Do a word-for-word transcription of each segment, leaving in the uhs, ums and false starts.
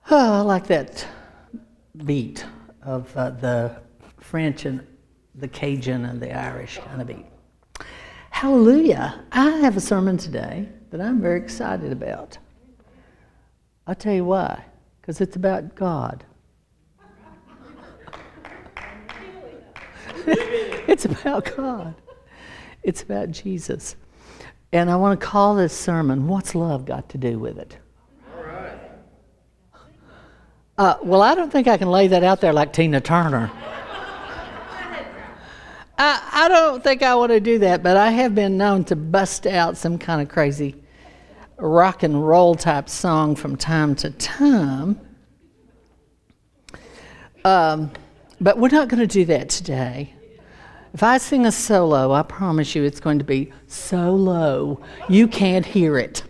Oh, I like that beat of uh, the French and the Cajun and the Irish kind of beat. Hallelujah. I have a sermon today that I'm very excited about. I'll tell you why. Because it's about God. It's about God. It's about Jesus. And I want to call this sermon, What's Love Got to Do with It? All right. Uh, well, I don't think I can lay that out there like Tina Turner. I, I don't think I want to do that, but I have been known to bust out some kind of crazy rock and roll type song from time to time. Um, but we're not going to do that today. If I sing a solo, I promise you it's going to be so low you can't hear it.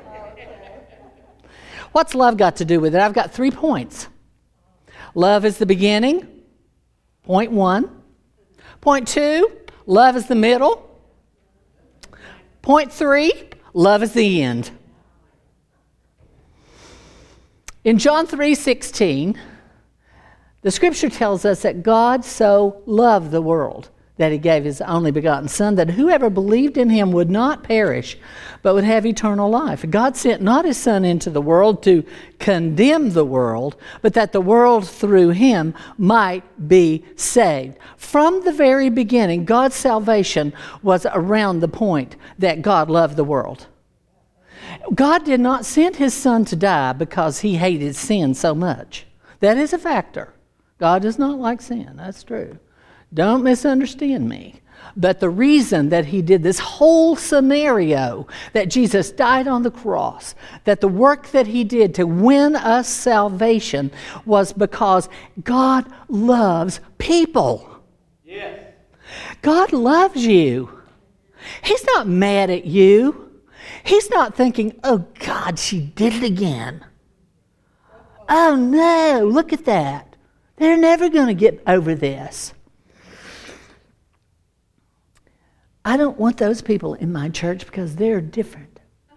What's love got to do with it? I've got three points. Love is the beginning, point one. Point two, love is the middle. Point three, love is the end. In John three sixteen, the scripture tells us that God so loved the world that he gave his only begotten Son, that whoever believed in him would not perish, but would have eternal life. God sent not his Son into the world to condemn the world, but that the world through him might be saved. From the very beginning, God's salvation was around the point that God loved the world. God did not send his Son to die because he hated sin so much. That is a factor. God does not like sin. That's true. Don't misunderstand me. But the reason that he did this whole scenario, that Jesus died on the cross, that the work that he did to win us salvation was because God loves people. Yes. God loves you. He's not mad at you. He's not thinking, oh God, she did it again. Oh no, look at that. They're never going to get over this. I don't want those people in my church because they're different.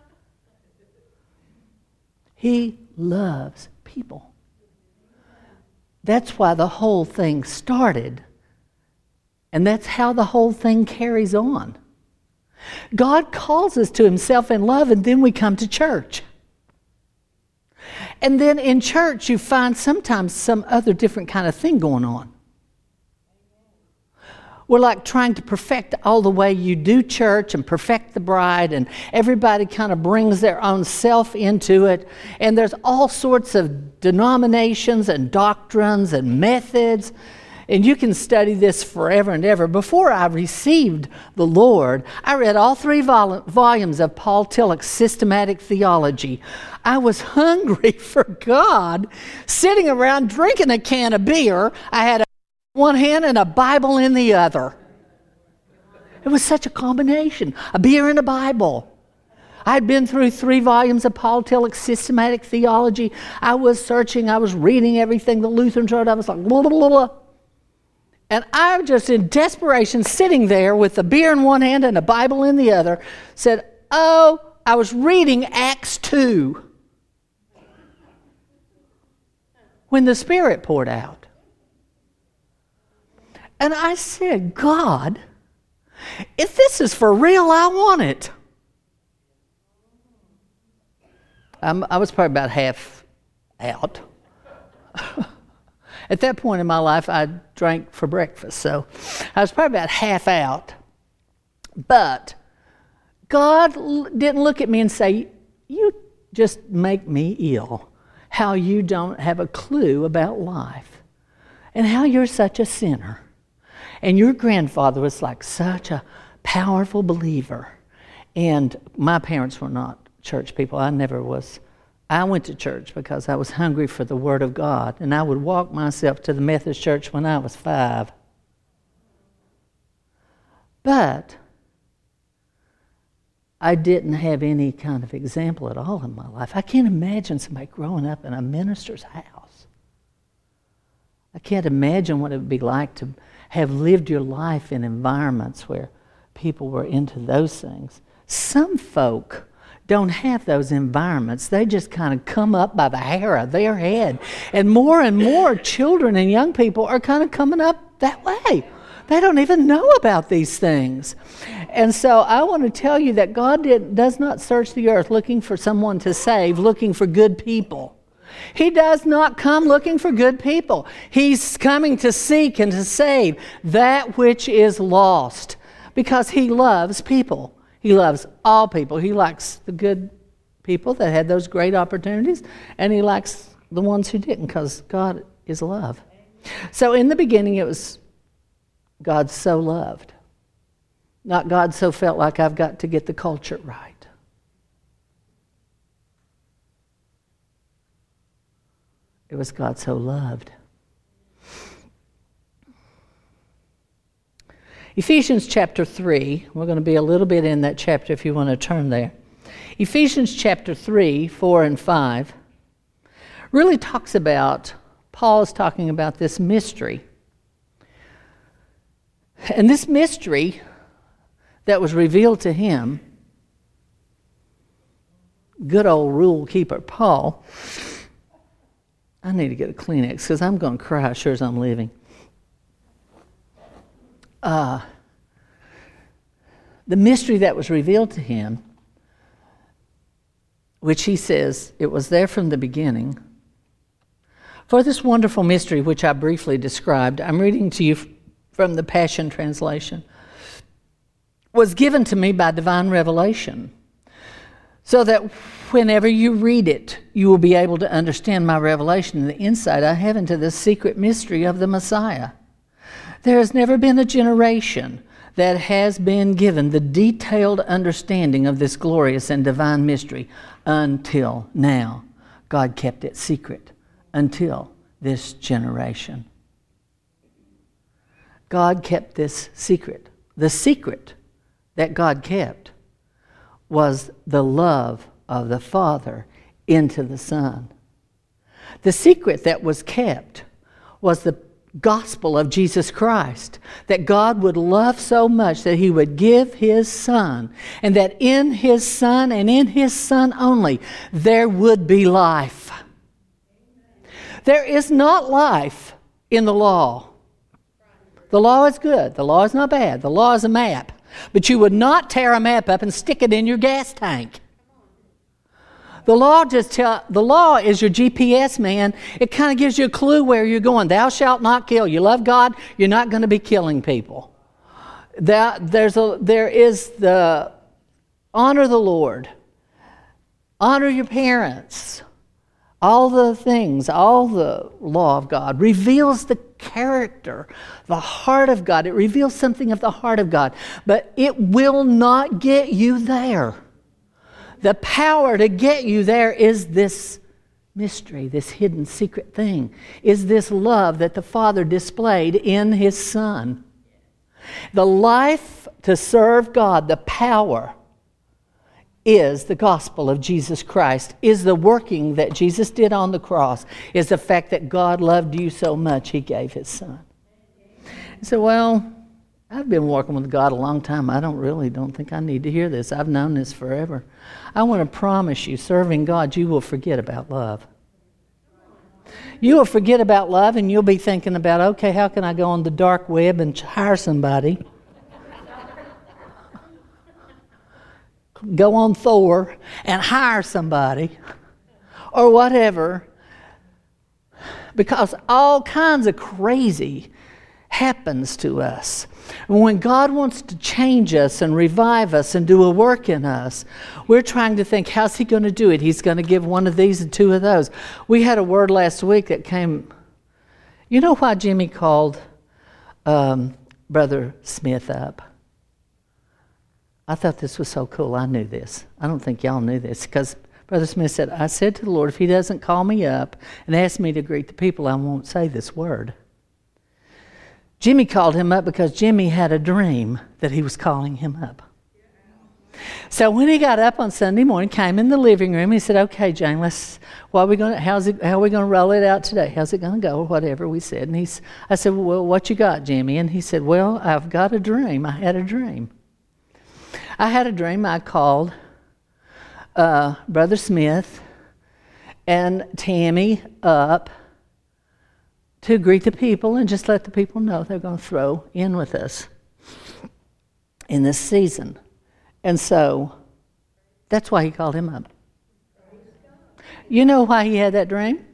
He loves people. That's why the whole thing started. And that's how the whole thing carries on. God calls us to himself in love, and then we come to church. And then in church you find sometimes some other different kind of thing going on. We're like trying to perfect all the way you do church and perfect the bride, and everybody kind of brings their own self into it. And there's all sorts of denominations and doctrines and methods. And you can study this forever and ever. Before I received the Lord, I read all three vol- volumes of Paul Tillich's Systematic Theology. I was hungry for God, sitting around drinking a can of beer. I had a one hand and a Bible in the other. It was such a combination, a beer and a Bible. I had been through three volumes of Paul Tillich's Systematic Theology. I was searching, I was reading everything the Lutherans wrote. I was like, blah, blah, blah, blah. And I was just in desperation, sitting there with a beer in one hand and a Bible in the other, said, oh, I was reading Acts two when the Spirit poured out. And I said, God, if this is for real, I want it. I'm, I was probably about half out. At that point in my life, I drank for breakfast, so I was probably about half out. But God l- didn't look at me and say, you just make me ill, how you don't have a clue about life, and how you're such a sinner. And your grandfather was like such a powerful believer. And my parents were not church people. I never was. I went to church because I was hungry for the Word of God. And I would walk myself to the Methodist church when I was five. But I didn't have any kind of example at all in my life. I can't imagine somebody growing up in a minister's house. I can't imagine what it would be like to have lived your life in environments where people were into those things. Some folk don't have those environments. They just kind of come up by the hair of their head. And more and more children and young people are kind of coming up that way. They don't even know about these things. And so I want to tell you that God did, does not search the earth looking for someone to save, looking for good people. He does not come looking for good people. He's coming to seek and to save that which is lost, because he loves people. He loves all people. He likes the good people that had those great opportunities, and he likes the ones who didn't, because God is love. So in the beginning, it was God so loved. Not God so felt like I've got to get the culture right. It was God so loved. Ephesians chapter three, we're going to be a little bit in that chapter if you want to turn there. Ephesians chapter three, four and five really talks about, Paul is talking about this mystery. And this mystery that was revealed to him, good old rule keeper Paul, I need to get a Kleenex because I'm going to cry as sure as I'm leaving. Uh, the mystery that was revealed to him, which he says it was there from the beginning. For this wonderful mystery, which I briefly described, I'm reading to you from the Passion Translation, was given to me by divine revelation, so that whenever you read it, you will be able to understand my revelation and the insight I have into the secret mystery of the Messiah. There has never been a generation that has been given the detailed understanding of this glorious and divine mystery until now. God kept it secret until this generation. God kept this secret. The secret that God kept was the love of the Father into the Son. The secret that was kept was the gospel of Jesus Christ, that God would love so much that he would give his Son, and that in his Son and in his Son only there would be life. There is not life in the law. The law is good. The law is not bad. The law is a map. But you would not tear a map up and stick it in your gas tank. The law just tell the law is your G P S, man. It kind of gives you a clue where you're going. Thou shalt not kill. You love God, you're not going to be killing people. That there's a there is the honor the Lord. Honor your parents. All the things, all the law of God reveals the character, the heart of God. It reveals something of the heart of God, but it will not get you there. The power to get you there is this mystery, this hidden secret thing, is this love that the Father displayed in his Son. The life to serve God, the power, is the gospel of Jesus Christ, is the working that Jesus did on the cross, is the fact that God loved you so much he gave his Son. You say, well, I've been walking with God a long time. I don't really don't think I need to hear this. I've known this forever. I want to promise you, serving God, you will forget about love. You will forget about love, and you'll be thinking about, okay, how can I go on the dark web and hire somebody? Go on Thor and hire somebody or whatever, because all kinds of crazy happens to us. When God wants to change us and revive us and do a work in us, we're trying to think, how's he going to do it? He's going to give one of these and two of those. We had a word last week that came, you know why Jimmy called um, Brother Smith up? I thought this was so cool. I knew this. I don't think y'all knew this, because Brother Smith said, I said to the Lord, if he doesn't call me up and ask me to greet the people, I won't say this word. Jimmy called him up because Jimmy had a dream that he was calling him up. So when he got up on Sunday morning, came in the living room, he said, okay, Jane, let's, what are we going to, how's it, how are we going to roll it out today? How's it going to go? Or whatever we said. And he's, I said, well, what you got, Jimmy? And he said, well, I've got a dream. I had a dream. I had a dream. I called uh, Brother Smith and Tammy up to greet the people and just let the people know they're going to throw in with us in this season. And so that's why he called him up. You know why he had that dream?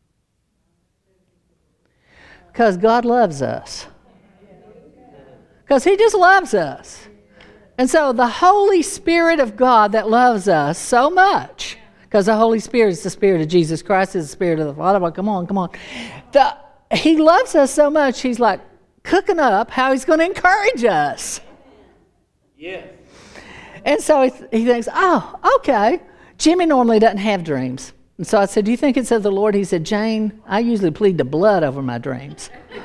Because God loves us. Because he just loves us. And so the Holy Spirit of God that loves us so much, because the Holy Spirit is the Spirit of Jesus Christ, is the Spirit of the Father. Well, come on, come on. The, he loves us so much, he's like cooking up how he's going to encourage us. Yes. And so he, he thinks, oh, okay. Jimmy normally doesn't have dreams. And so I said, do you think it's of the Lord? He said, Jane, I usually plead the blood over my dreams.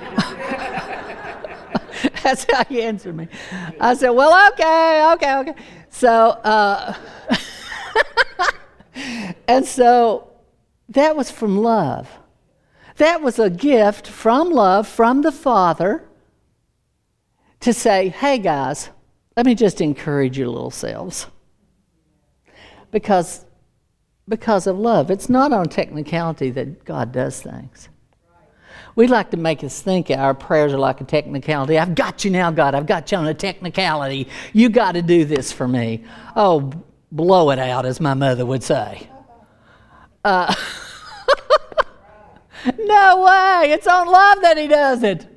That's how he answered me. I said, well, okay, okay, okay. So, uh, and so that was from love. That was a gift from love, from the Father, to say, hey, guys, let me just encourage your little selves. Because, because of love. It's not on technicality that God does things. We like to make us think our prayers are like a technicality. I've got you now, God. I've got you on a technicality. You got to do this for me. Oh, blow it out, as my mother would say. Uh, no way. It's on love that he does it.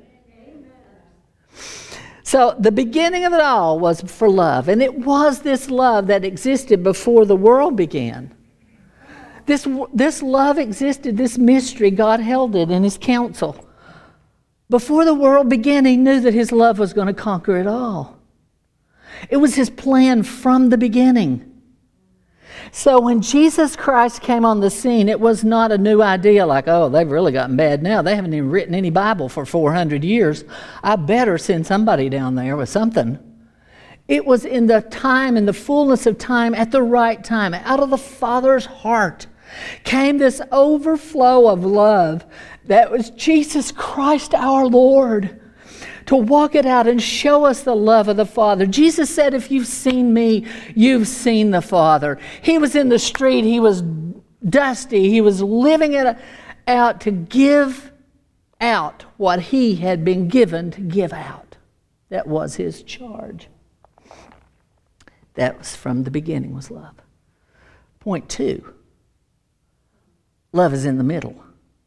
So the beginning of it all was for love. And it was this love that existed before the world began. This, this love existed, this mystery, God held it in his counsel. Before the world began, he knew that his love was going to conquer it all. It was his plan from the beginning. So when Jesus Christ came on the scene, it was not a new idea like, oh, they've really gotten bad now. They haven't even written any Bible for four hundred years. I better send somebody down there with something. It was in the time, in the fullness of time, at the right time, out of the Father's heart, came this overflow of love that was Jesus Christ our Lord, to walk it out and show us the love of the Father. Jesus said, if you've seen me, you've seen the Father. He was in the street. He was dusty. He was living it out to give out what he had been given to give out. That was his charge. That was from the beginning, was love. Point two, love is in the middle.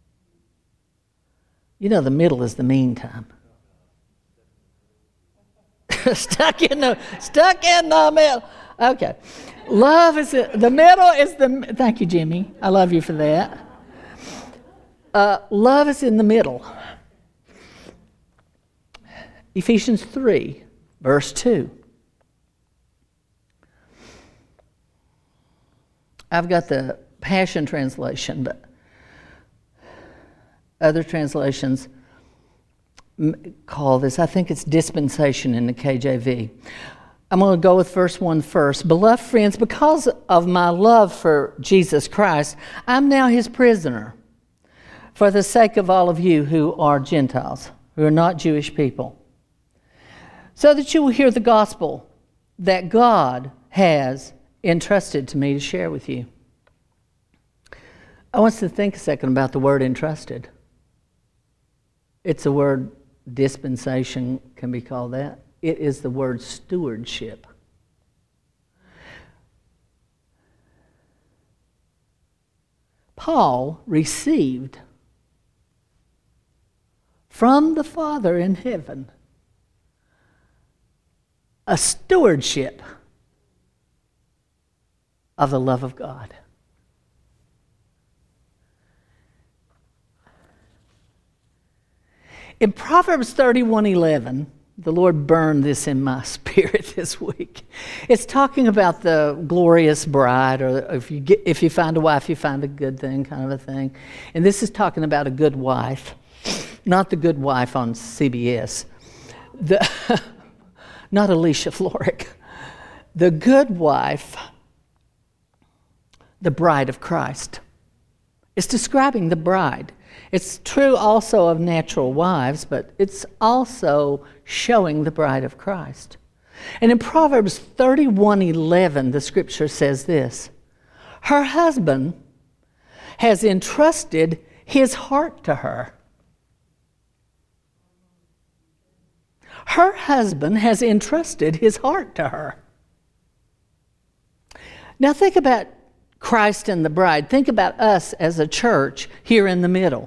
You know, the middle is the meantime. stuck in the stuck in the middle. Okay, love is in, the middle is the. Thank you, Jimmy. I love you for that. Uh, love is in the middle. Ephesians three, verse two. I've got the Passion Translation, but other translations call this, I think it's dispensation in the K J V. I'm going to go with verse one first. Beloved friends, because of my love for Jesus Christ, I'm now his prisoner for the sake of all of you who are Gentiles, who are not Jewish people, so that you will hear the gospel that God has entrusted to me to share with you. I want you to think a second about the word entrusted. It's a word, dispensation can be called that. It is the word stewardship. Paul received from the Father in heaven a stewardship of the love of God. In Proverbs thirty-one eleven, the Lord burned this in my spirit this week. It's talking about the glorious bride, or if you get, if you find a wife, you find a good thing, kind of a thing. And this is talking about a good wife, not the good wife on C B S, the, not Alicia Florrick. The good wife, the bride of Christ. It's describing the bride. It's true also of natural wives, but it's also showing the bride of Christ. And in Proverbs thirty-one eleven, the scripture says this, Her husband has entrusted his heart to her. Her husband has entrusted his heart to her. Now think about Christ and the bride. Think about us as a church here in the middle.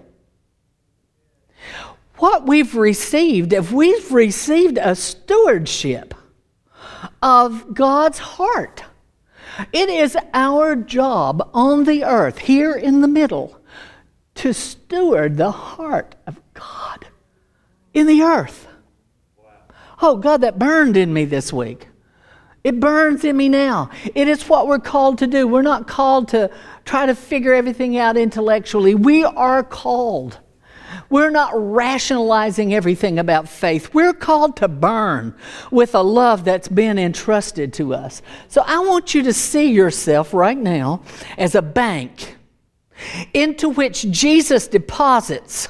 What we've received, if we've received a stewardship of God's heart, it is our job on the earth, here in the middle, to steward the heart of God in the earth. Wow. Oh, God, that burned in me this week. It burns in me now. It is what we're called to do. We're not called to try to figure everything out intellectually. We are called. We're not rationalizing everything about faith. We're called to burn with a love that's been entrusted to us. So I want you to see yourself right now as a bank into which Jesus deposits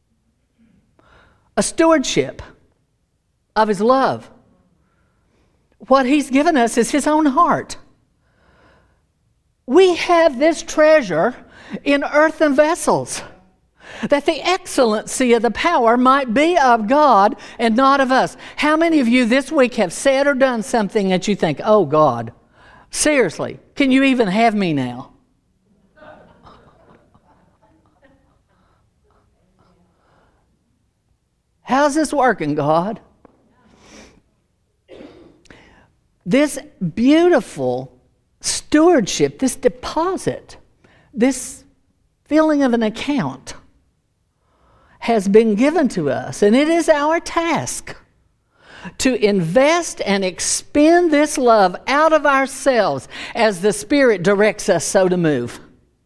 a stewardship of his love. What he's given us is his own heart. We have this treasure in earthen vessels, that the excellency of the power might be of God and not of us. How many of you this week have said or done something that you think, oh God, seriously, can you even have me now? How's this working, God? This beautiful stewardship, this deposit, this filling of an account has been given to us, and it is our task to invest and expend this love out of ourselves as the Spirit directs us so to move.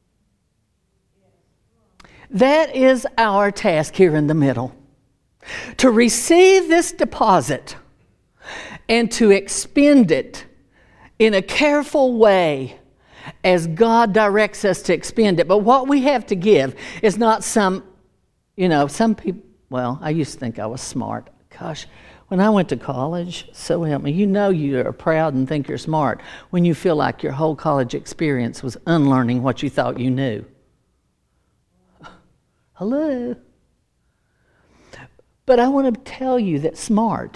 That is our task here in the middle. To receive this deposit and to expend it in a careful way as God directs us to expend it. But what we have to give is not some, you know, some people, well, I used to think I was smart. Gosh, when I went to college, so help me, you know you are proud and think you're smart when you feel like your whole college experience was unlearning what you thought you knew. Hello? But I want to tell you that smart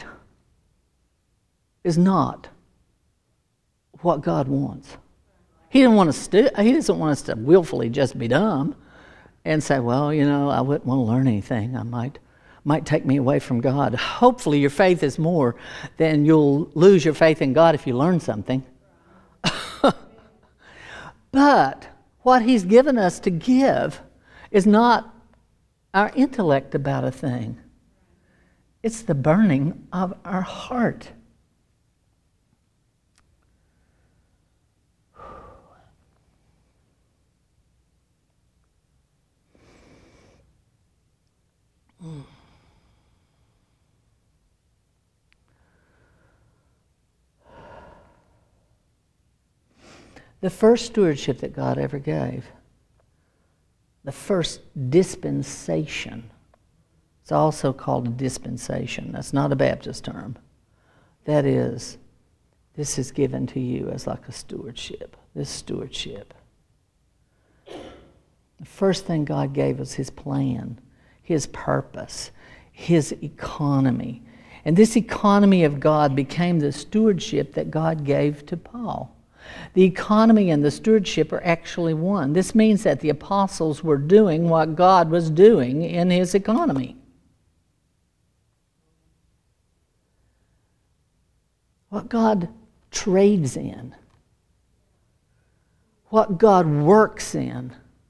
is not what God wants. He didn't want us to, he doesn't want us to willfully just be dumb and say, well, you know, I wouldn't want to learn anything. I might might take me away from God. Hopefully your faith is more than you'll lose your faith in God if you learn something. But what he's given us to give is not our intellect about a thing. It's the burning of our heart. The first stewardship that God ever gave, the first dispensation, it's also called a dispensation. That's not a Baptist term. That is, this is given to you as like a stewardship, this stewardship. The first thing God gave us his plan, his purpose, his economy. And this economy of God became the stewardship that God gave to Paul. The economy and the stewardship are actually one. This means that the apostles were doing what God was doing in his economy. What God trades in, what God works in.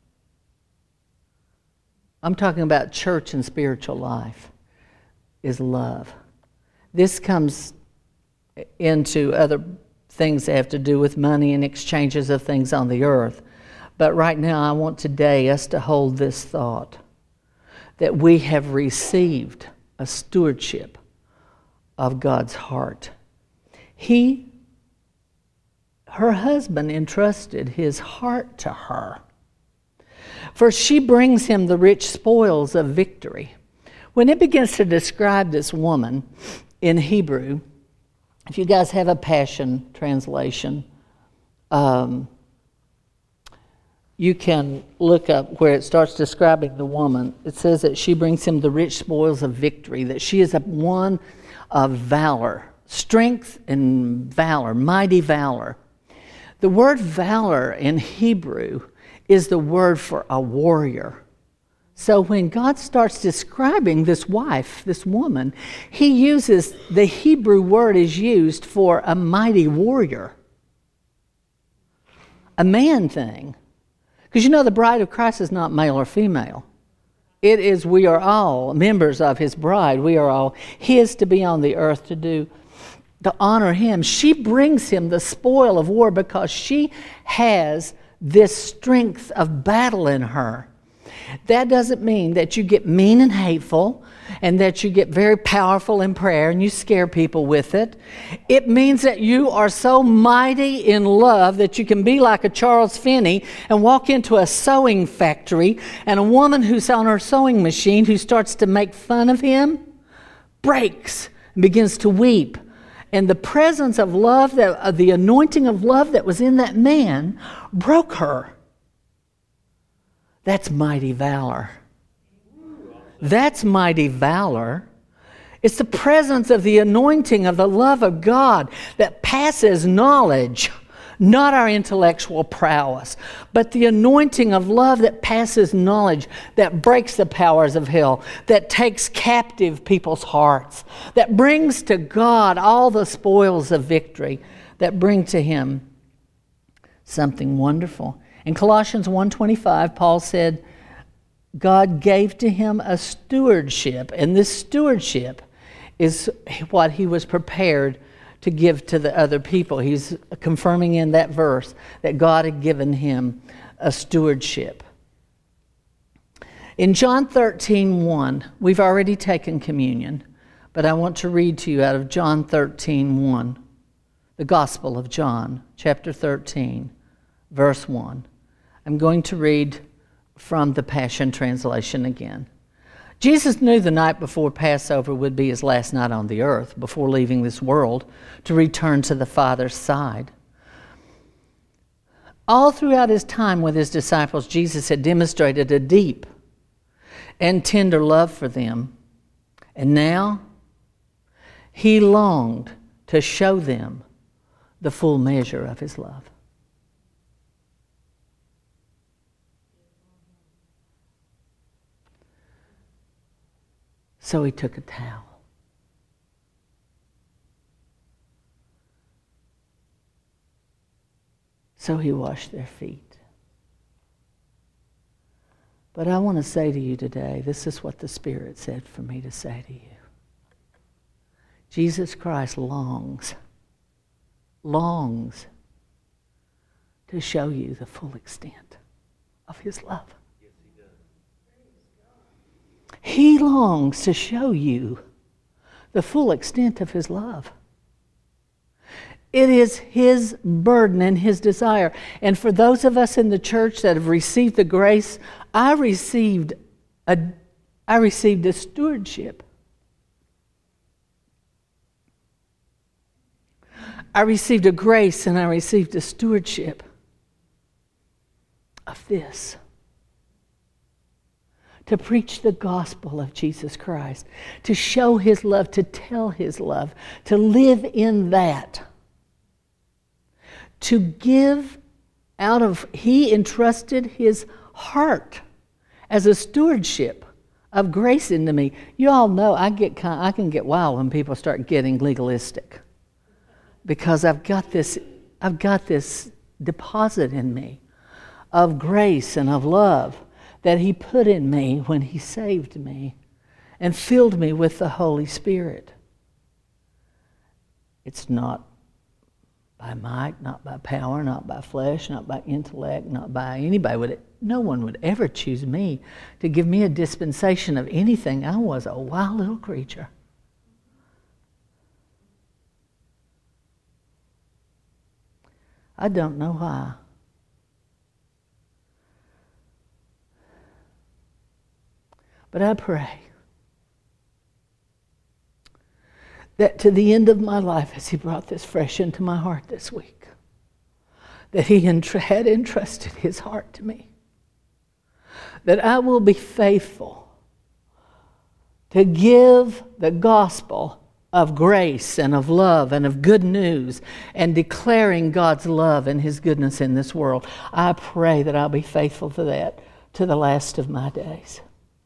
I'm talking about church and spiritual life, is love. This comes into other things that have to do with money and exchanges of things on the earth. But right now I want today us to hold this thought, that we have received a stewardship of God's heart. He, her husband entrusted his heart to her. For she brings him the rich spoils of victory. When it begins to describe this woman in Hebrew, if you guys have a Passion translation, um, you can look up where it starts describing the woman. It says that she brings him the rich spoils of victory, that she is a one of valor, strength and valor, mighty valor. The word valor in Hebrew is the word for a warrior. So when God starts describing this wife, this woman, he uses, the Hebrew word is used for a mighty warrior. A man thing. Because you know the bride of Christ is not male or female. It is, we are all members of his bride. We are all his to be on the earth to do, to honor him. She brings him the spoil of war because she has this strength of battle in her. That doesn't mean that you get mean and hateful and that you get very powerful in prayer and you scare people with it. It means that you are so mighty in love that you can be like a Charles Finney and walk into a sewing factory, and a woman who's on her sewing machine who starts to make fun of him breaks and begins to weep. And the presence of love, that uh, the anointing of love that was in that man broke her. That's mighty valor. That's mighty valor. It's the presence of the anointing of the love of God that passes knowledge, not our intellectual prowess, but the anointing of love that passes knowledge, that breaks the powers of hell, that takes captive people's hearts, that brings to God all the spoils of victory, that bring to him something wonderful. In Colossians one twenty-five, Paul said, God gave to him a stewardship, and this stewardship is what he was prepared to give to the other people. He's confirming in that verse that God had given him a stewardship. In John thirteen one, we've already taken communion, but I want to read to you out of John thirteen one, the Gospel of John, chapter thirteen, verse one. I'm going to read from the Passion Translation again. Jesus knew the night before Passover would be his last night on the earth before leaving this world to return to the Father's side. All throughout his time with his disciples, Jesus had demonstrated a deep and tender love for them. And now he longed to show them the full measure of his love. So he took a towel. So he washed their feet. But I want to say to you today, this is what the Spirit said for me to say to you. Jesus Christ longs, longs to show you the full extent of his love. He longs to show you the full extent of his love. It is his burden and his desire. And for those of us in the church that have received the grace, I received a, I received a stewardship. I received a grace and I received a stewardship of this. To preach the gospel of Jesus Christ, to show his love, to tell his love, to live in that. To give out of, he entrusted his heart as a stewardship of grace into me. You all know I get kind, I can get wild when people start getting legalistic, because I've got this, I've got this deposit in me of grace and of love that he put in me when he saved me and filled me with the Holy Spirit. It's not by might, not by power, not by flesh, not by intellect, not by anybody. Would it, no one would ever choose me to give me a dispensation of anything. I was a wild little creature. I don't know why. But I pray that to the end of my life, as he brought this fresh into my heart this week, that he entr- had entrusted his heart to me. That I will be faithful to give the gospel of grace and of love and of good news and declaring God's love and his goodness in this world. I pray that I'll be faithful to that to the last of my days.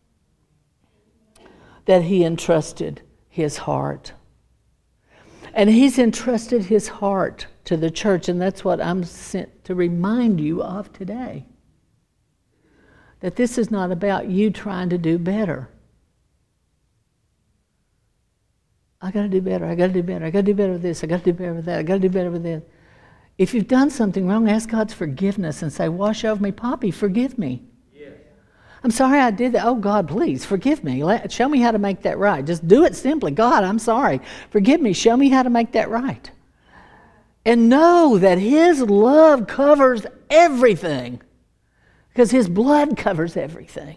That he entrusted his heart. And he's entrusted his heart to the church, and that's what I'm sent to remind you of today. That this is not about you trying to do better. I got to do better, I got to do better, I got to do better with this, I got to do better with that, I got to do better with this. If you've done something wrong, ask God's forgiveness and say, wash over me, Poppy, forgive me. Yes. I'm sorry I did that. Oh, God, please, forgive me. Let, show me how to make that right. Just do it simply. God, I'm sorry. Forgive me. Show me how to make that right. And know that his love covers everything because his blood covers everything.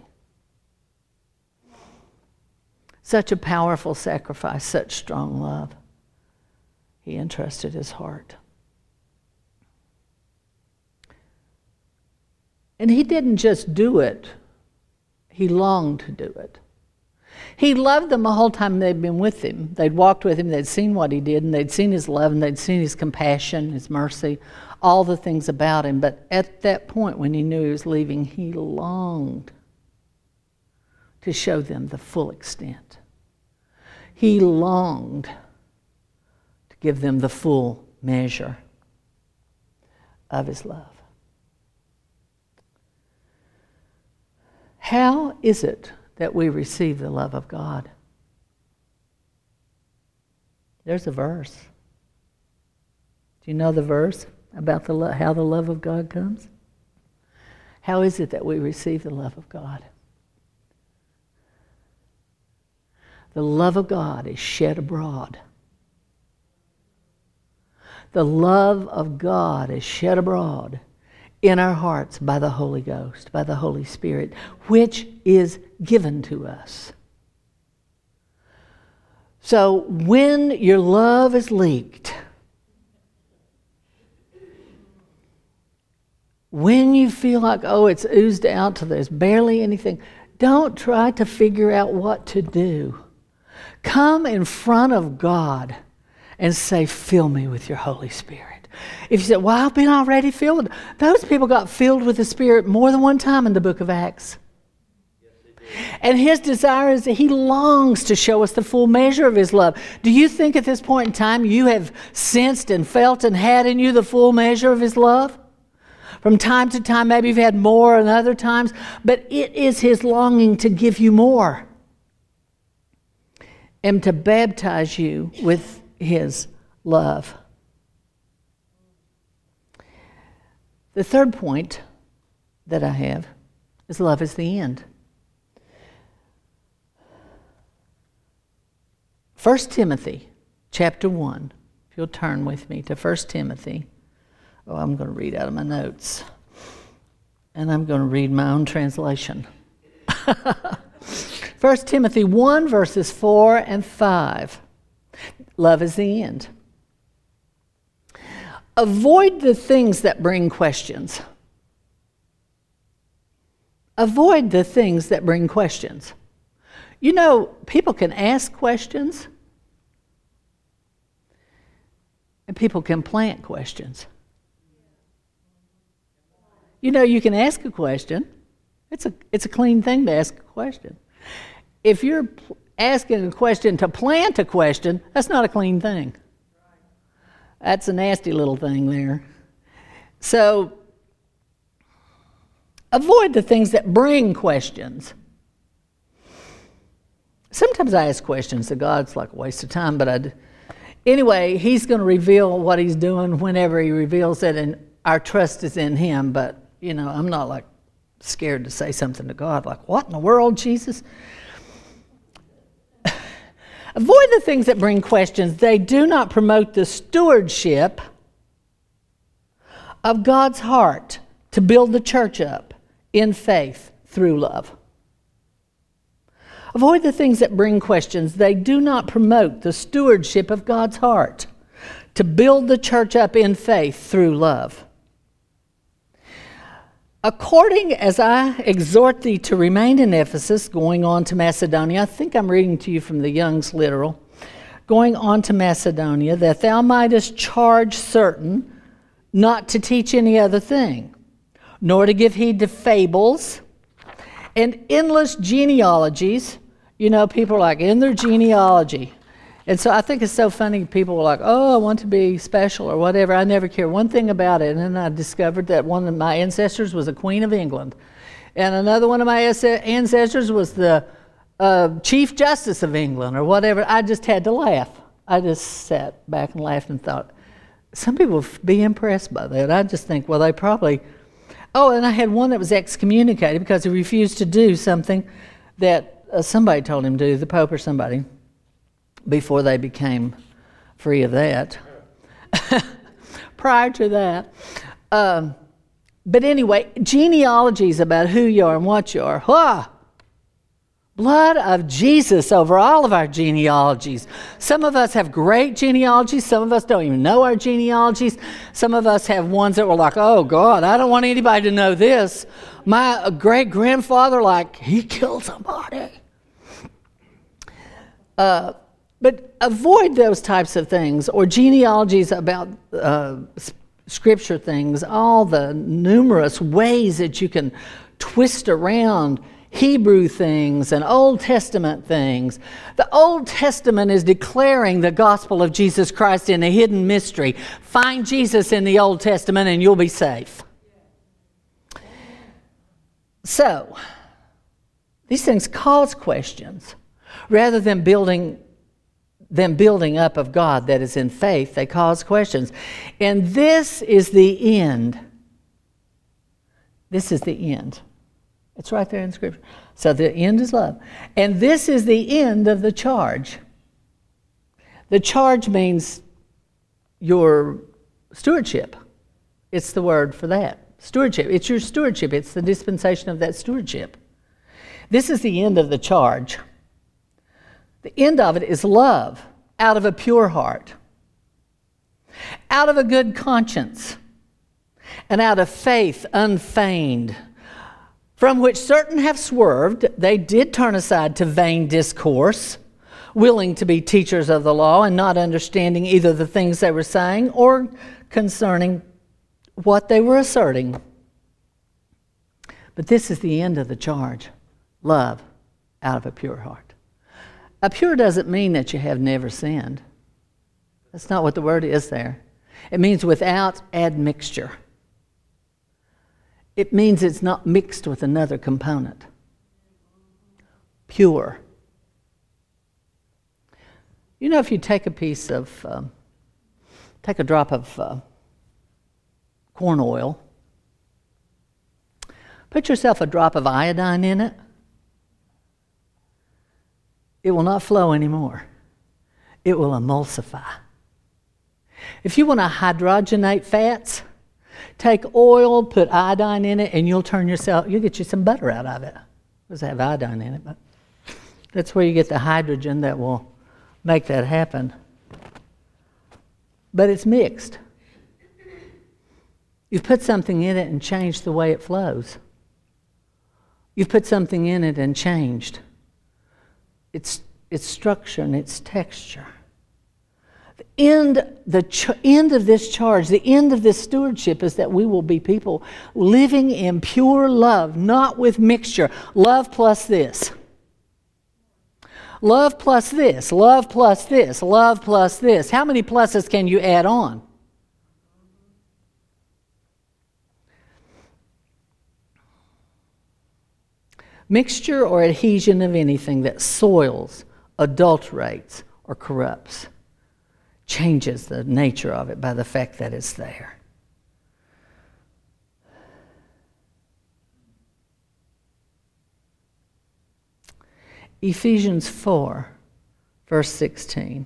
Such a powerful sacrifice, such strong love. He entrusted his heart. And he didn't just do it. He longed to do it. He loved them the whole time they'd been with him. They'd walked with him, they'd seen what he did, and they'd seen his love, and they'd seen his compassion, his mercy, all the things about him. But at that point when he knew he was leaving, he longed to show them the full extent. He longed to give them the full measure of his love. How is it that we receive the love of God? There's a verse. Do you know the verse about the lo- how the love of God comes? How is it that we receive the love of God? The love of God is shed abroad. The love of God is shed abroad in our hearts by the Holy Ghost, by the Holy Spirit, which is given to us. So when your love is leaked, when you feel like, oh, it's oozed out to there's barely anything, don't try to figure out what to do. Come in front of God and say, fill me with your Holy Spirit. If you say, well, I've been already filled. Those people got filled with the Spirit more than one time in the book of Acts. And his desire is that he longs to show us the full measure of his love. Do you think at this point in time you have sensed and felt and had in you the full measure of his love? From time to time, maybe you've had more and other times, but it is his longing to give you more and to baptize you with his love. The third point that I have is love is the end. First Timothy chapter one. If you'll turn with me to First Timothy. Oh, I'm going to read out of my notes. And I'm going to read my own translation. First Timothy one, verses four and five. Love is the end. Avoid the things that bring questions. Avoid the things that bring questions. You know, people can ask questions, and people can plant questions. You know, you can ask a question. It's a, it's a clean thing to ask a question. If you're asking a question to plant a question, that's not a clean thing. That's a nasty little thing there. So, avoid the things that bring questions. Sometimes I ask questions to God. It's like a waste of time, but I. Anyway, he's going to reveal what he's doing whenever he reveals it, and our trust is in him. But, you know, I'm not like scared to say something to God like, what in the world, Jesus? Avoid the things that bring questions. They do not promote the stewardship of God's heart to build the church up in faith through love. Avoid the things that bring questions. They do not promote the stewardship of God's heart to build the church up in faith through love. According as I exhort thee to remain in Ephesus, going on to Macedonia, I think I'm reading to you from the Young's Literal, going on to Macedonia, that thou mightest charge certain not to teach any other thing, nor to give heed to fables and endless genealogies. You know, people are like, in their genealogy. And so I think it's so funny, people are like, oh, I want to be special or whatever. I never care one thing about it. And then I discovered that one of my ancestors was a Queen of England. And another one of my ancestors was the uh, Chief Justice of England or whatever. I just had to laugh. I just sat back and laughed and thought, some people would be impressed by that. I just think, well, they probably... Oh, and I had one that was excommunicated because he refused to do something that uh, somebody told him to do, the Pope or somebody, before they became free of that. Prior to that. Um, but anyway, genealogies about who you are and what you are. Huh! Blood of Jesus over all of our genealogies. Some of us have great genealogies. Some of us don't even know our genealogies. Some of us have ones that were like, oh, God, I don't want anybody to know this. My great-grandfather, like, he killed somebody. Uh, but avoid those types of things, or genealogies about uh, Scripture things, all the numerous ways that you can twist around Hebrew things and Old Testament things. The Old Testament is declaring the gospel of Jesus Christ in a hidden mystery. Find Jesus in the Old Testament and you'll be safe. So, these things cause questions. Rather than building them building up of God that is in faith, they cause questions. And this is the end. This is the end. It's right there in Scripture. So the end is love. And this is the end of the charge. The charge means your stewardship. It's the word for that. Stewardship. It's your stewardship. It's the dispensation of that stewardship. This is the end of the charge. The end of it is love out of a pure heart, out of a good conscience, and out of faith unfeigned, from which certain have swerved. They did turn aside to vain discourse, willing to be teachers of the law and not understanding either the things they were saying or concerning what they were asserting. But this is the end of the charge. Love out of a pure heart. A pure doesn't mean that you have never sinned. That's not what the word is there. It means without admixture. It means it's not mixed with another component. Pure. You know, if you take a piece of, um, take a drop of uh, corn oil, put yourself a drop of iodine in it, it will not flow anymore. It will emulsify. If you want to hydrogenate fats, take oil, put iodine in it, and you'll turn yourself, you'll get you some butter out of it. It doesn't have iodine in it, but that's where you get the hydrogen that will make that happen. But it's mixed. You've put something in it and changed the way it flows. You've put something in it and changed its its structure and its texture. The end, the ch- end of this charge, the end of this stewardship is that we will be people living in pure love, not with mixture. Love plus this. Love plus this. Love plus this. Love plus this. How many pluses can you add on? Mixture or adhesion of anything that soils, adulterates, or corrupts changes the nature of it by the fact that it's there. Ephesians four, verse sixteen.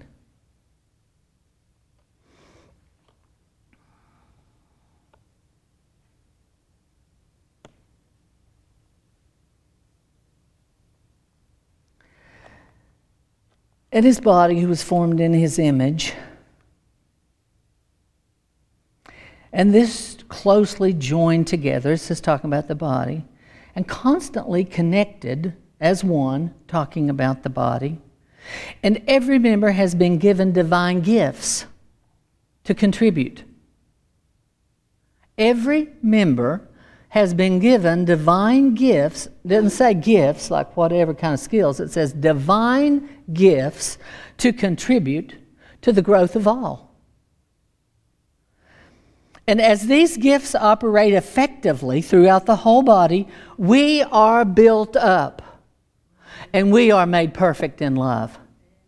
And his body, who was formed in his image, And this closely joined together, this is talking about the body, and constantly connected as one, talking about the body. And every member has been given divine gifts to contribute. Every member has been given divine gifts. It doesn't say gifts like whatever kind of skills. It says divine gifts to contribute to the growth of all. And as these gifts operate effectively throughout the whole body, we are built up and we are made perfect in love.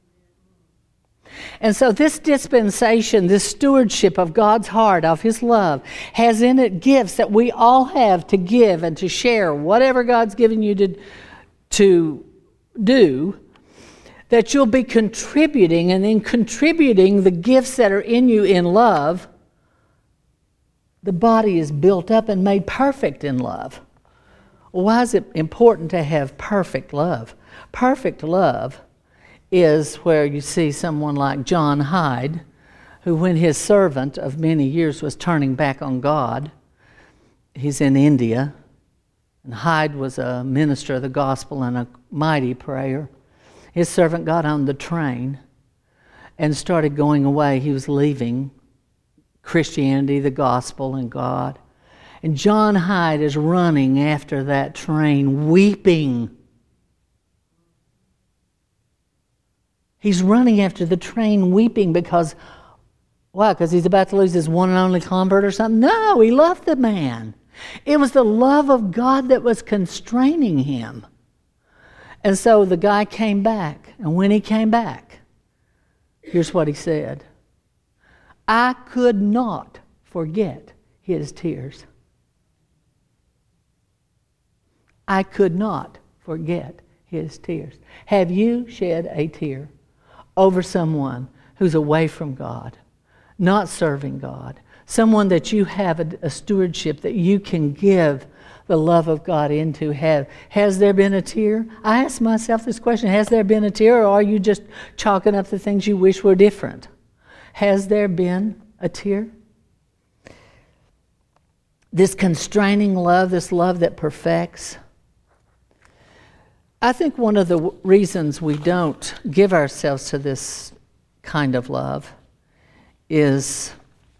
And so this dispensation, this stewardship of God's heart, of His love, has in it gifts that we all have to give and to share, whatever God's given you to, to do, that you'll be contributing, and in contributing the gifts that are in you in love, the body is built up and made perfect in love. Why is it important to have perfect love? Perfect love is where you see someone like John Hyde, who when his servant of many years was turning back on God, he's in India, and Hyde was a minister of the gospel and a mighty prayer. His servant got on the train and started going away. He was leaving Christianity, the gospel, and God. And John Hyde is running after that train, weeping. He's running after the train weeping because, why? Because he's about to lose his one and only convert or something? No, he loved the man. It was the love of God that was constraining him. And so the guy came back. And when he came back, here's what he said. I could not forget his tears. I could not forget his tears. Have you shed a tear over someone who's away from God, not serving God, someone that you have a, a stewardship that you can give the love of God into? Have has there been a tear? I ask myself this question: has there been a tear, or are you just chalking up the things you wish were different? Has there been a tear? This constraining love, this love that perfects. I think one of the w- reasons we don't give ourselves to this kind of love is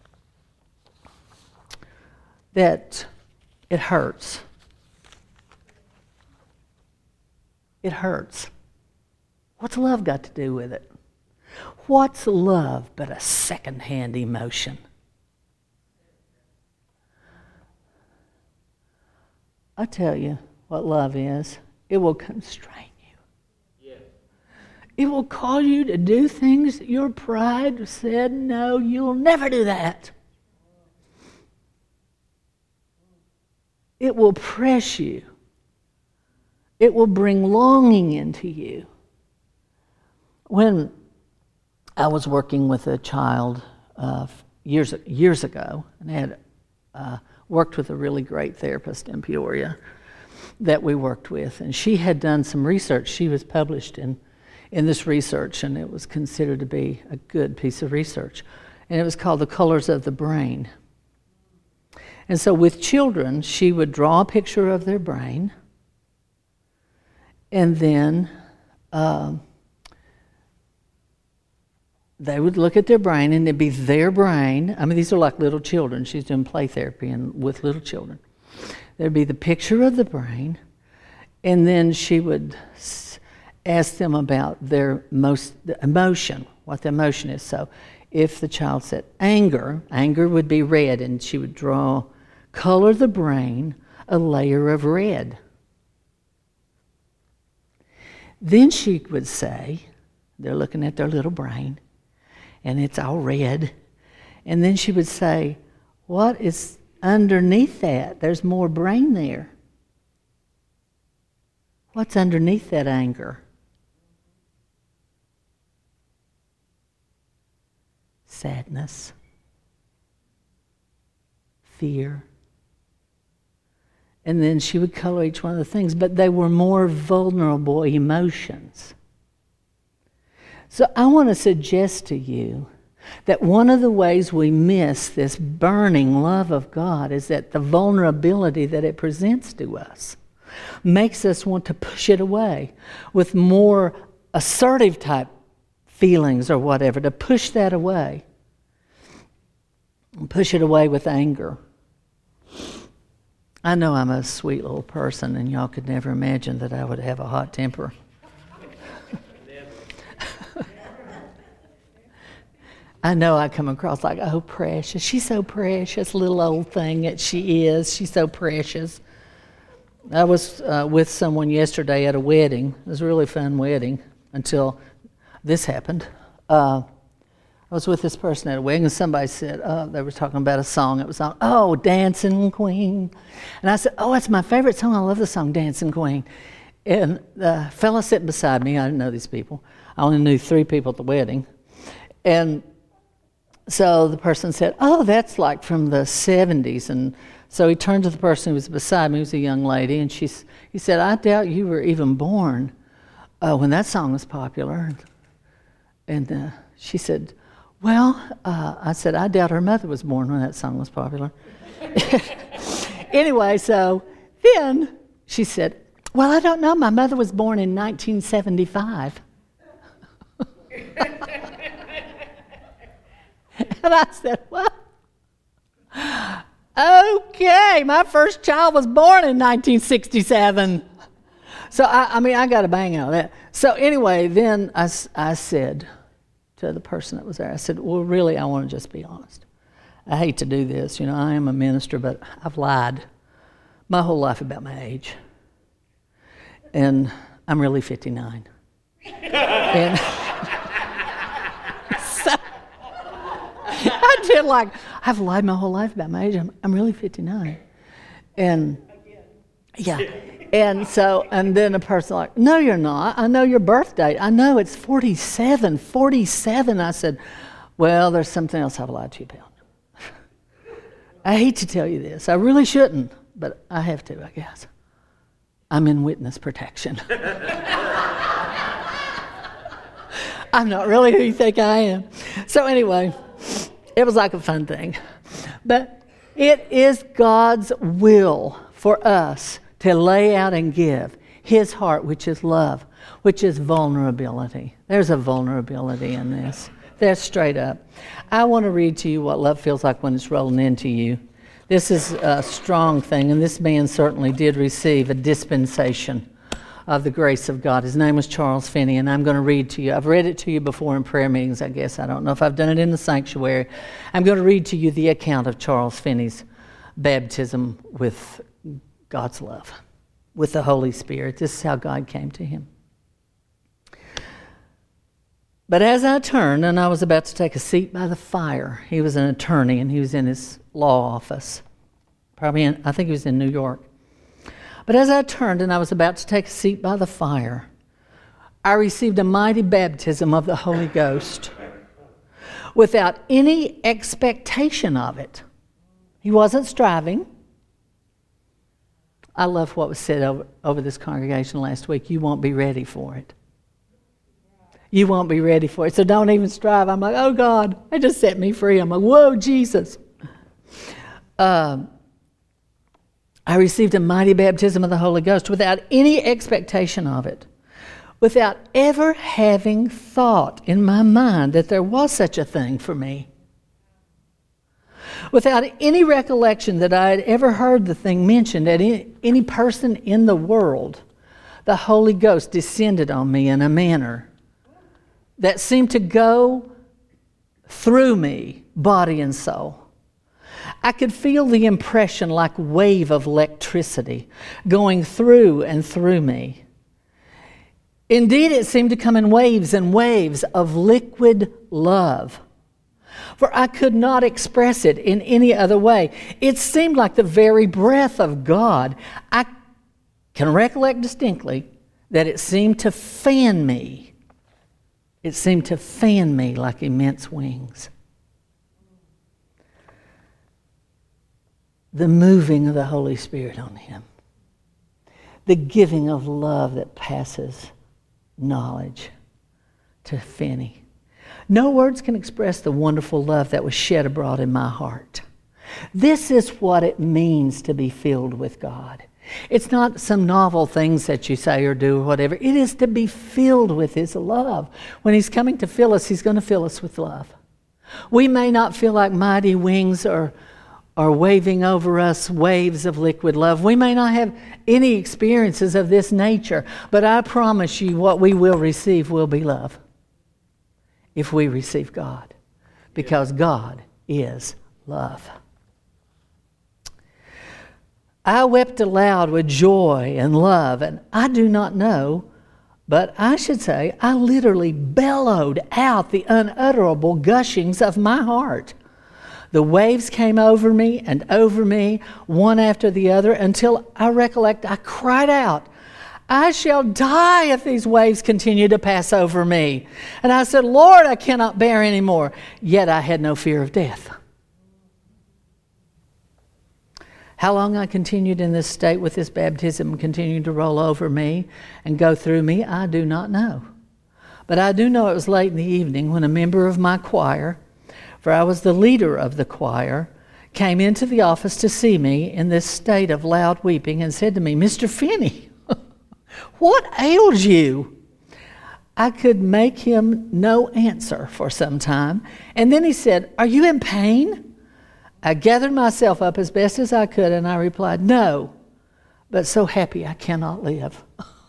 that it hurts. It hurts. What's love got to do with it? What's love but a second-hand emotion? I tell you what love is. It will constrain you. Yeah. It will cause you to do things that your pride said, no, you'll never do that. It will press you. It will bring longing into you. When I was working with a child uh, years years ago, and I had uh, worked with a really great therapist in Peoria that we worked with, and she had done some research. She was published in, in this research, and it was considered to be a good piece of research. And it was called The Colors of the Brain. And so with children, she would draw a picture of their brain, and then um, they would look at their brain, and it'd be their brain. I mean, these are like little children. She's doing play therapy and with little children. There'd be the picture of the brain, and then she would ask them about their most the emotion, what the emotion is. So if the child said anger, anger would be red, and she would draw, color the brain a layer of red. Then she would say, they're looking at their little brain, and it's all red. And then she would say, what is underneath that? There's more brain there. What's underneath that anger? Sadness, fear. And then she would color each one of the things, but they were more vulnerable emotions. So I want to suggest to you That one of the ways we miss this burning love of God is that the vulnerability that it presents to us makes us want to push it away with more assertive type feelings or whatever, to push that away. And push it away with anger. I know I'm a sweet little person, and y'all could never imagine that I would have a hot temper. I know I come across like, oh, precious. She's so precious, little old thing that she is. She's so precious. I was uh, with someone yesterday at a wedding. It was a really fun wedding until this happened. Uh, I was with this person at a wedding, and somebody said, oh, they were talking about a song that was on, oh, Dancing Queen. And I said, oh, that's my favorite song. I love the song Dancing Queen. And the fella sitting beside me, I didn't know these people. I only knew three people at the wedding. And so the person said, oh, that's like from the seventies. And so he turned to the person who was beside me, who was a young lady, and she, he said, I doubt you were even born uh, when that song was popular. And uh, she said, well, uh, I said, I doubt her mother was born when that song was popular. Anyway, so then she said, well, I don't know. My mother was born in nineteen seventy-five. And I said, well, okay, my first child was born in nineteen sixty-seven. So, I, I mean, I got a bang out of that. So anyway, then I, I said to the person that was there, I said, well, really, I want to just be honest. I hate to do this. You know, I am a minister, but I've lied my whole life about my age. And I'm really fifty-nine. And so I did like, I've lied my whole life about my age. I'm, I'm really fifty-nine. And yeah. And so, and then a person like, no, you're not. I know your birth date. I know it's forty-seven. forty-seven. I said, well, there's something else I've lied to you about. I hate to tell you this. I really shouldn't, but I have to, I guess. I'm in witness protection. I'm not really who you think I am. So anyway, it was like a fun thing. But it is God's will for us to lay out and give His heart, which is love, which is vulnerability. There's a vulnerability in this. That's straight up. I want to read to you what love feels like when it's rolling into you. This is a strong thing, and this man certainly did receive a dispensation of the grace of God. His name was Charles Finney, and I'm going to read to you. I've read it to you before in prayer meetings, I guess. I don't know if I've done it in the sanctuary. I'm going to read to you the account of Charles Finney's baptism with God's love, with the Holy Spirit. This is how God came to him. But as I turned and I was about to take a seat by the fire, he was an attorney and he was in his law office. Probably in, I think he was in New York. But as I turned and I was about to take a seat by the fire, I received a mighty baptism of the Holy Ghost without any expectation of it. He wasn't striving. I love what was said over, over this congregation last week. You won't be ready for it. You won't be ready for it. So don't even strive. I'm like, oh God, it just set me free. I'm like, whoa, Jesus. Um, I received a mighty baptism of the Holy Ghost without any expectation of it, without ever having thought in my mind that there was such a thing for me, without any recollection that I had ever heard the thing mentioned at any, any person in the world. The Holy Ghost descended on me in a manner that seemed to go through me, body and soul. I could feel the impression like a wave of electricity going through and through me. Indeed, it seemed to come in waves and waves of liquid love, for I could not express it in any other way. It seemed like the very breath of God. I can recollect distinctly that it seemed to fan me. It seemed to fan me like immense wings. The moving of the Holy Spirit on him. The giving of love that passes knowledge to Finney. No words can express the wonderful love that was shed abroad in my heart. This is what it means to be filled with God. It's not some novel things that you say or do or whatever. It is to be filled with His love. When He's coming to fill us, He's going to fill us with love. We may not feel like mighty wings are, are waving over us waves of liquid love. We may not have any experiences of this nature, but I promise you what we will receive will be love if we receive God, because God is love. I wept aloud with joy and love, and I do not know, but I should say I literally bellowed out the unutterable gushings of my heart. The waves came over me and over me, one after the other, until I recollect I cried out, I shall die if these waves continue to pass over me. And I said, Lord, I cannot bear any more. Yet I had no fear of death. How long I continued in this state with this baptism continuing to roll over me and go through me, I do not know. But I do know it was late in the evening when a member of my choir, for I was the leader of the choir, came into the office to see me in this state of loud weeping and said to me, Mister Finney, what ails you? I could make him no answer for some time. And then he said, are you in pain? I gathered myself up as best as I could, and I replied, no, but so happy I cannot live.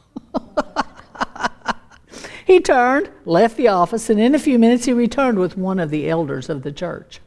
He turned, left the office, and in a few minutes he returned with one of the elders of the church.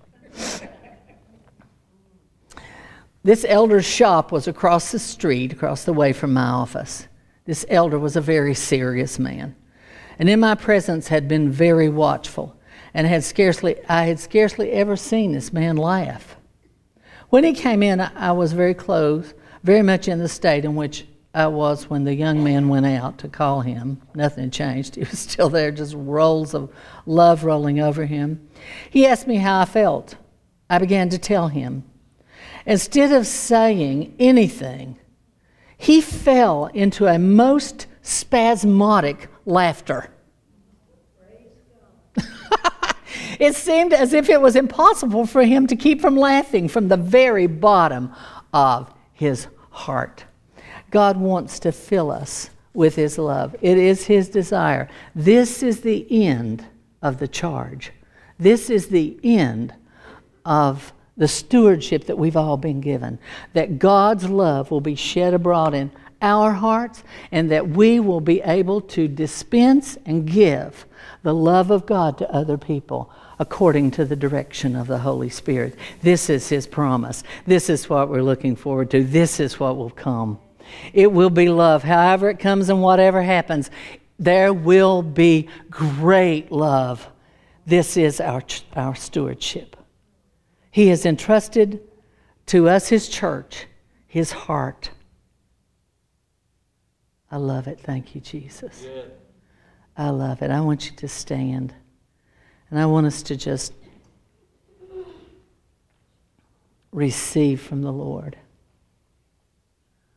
This elder's shop was across the street, across the way from my office. This elder was a very serious man, and in my presence had been very watchful. And had scarcely, I had scarcely ever seen this man laugh. When he came in, I, I was very close, very much in the state in which I was when the young man went out to call him. Nothing had changed. He was still there, just rolls of love rolling over him. He asked me how I felt. I began to tell him. Instead of saying anything, he fell into a most spasmodic laughter. It seemed as if it was impossible for him to keep from laughing from the very bottom of his heart. God wants to fill us with His love. It is His desire. This is the end of the charge. This is the end of the stewardship that we've all been given. That God's love will be shed abroad in our hearts, and that we will be able to dispense and give the love of God to other people according to the direction of the Holy Spirit. This is His promise. This is what we're looking forward to. This is what will come. It will be love. However it comes and whatever happens, there will be great love. This is our, our stewardship. He has entrusted to us, His church, His heart. I love it. Thank you, Jesus. Yeah. I love it. I want you to stand. And I want us to just receive from the Lord.